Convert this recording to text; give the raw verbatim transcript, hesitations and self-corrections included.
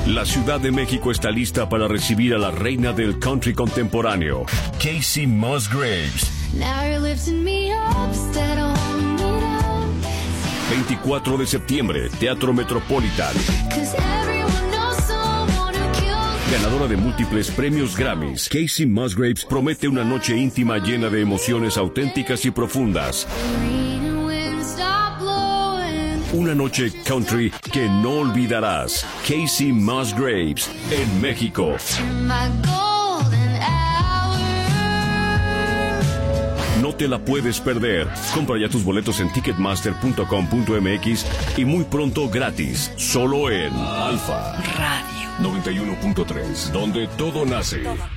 La Ciudad de México está lista para recibir a la reina del country contemporáneo, Kacey Musgraves. veinticuatro de septiembre, Teatro Metropolitan. Ganadora de múltiples premios Grammys, Kacey Musgraves promete una noche íntima llena de emociones auténticas y profundas. Una noche country que no olvidarás. Kacey Musgraves en México. No te la puedes perder. Compra ya tus boletos en ticketmaster punto com punto m x y muy pronto gratis, solo en Alfa Radio noventa y uno punto tres, donde todo nace.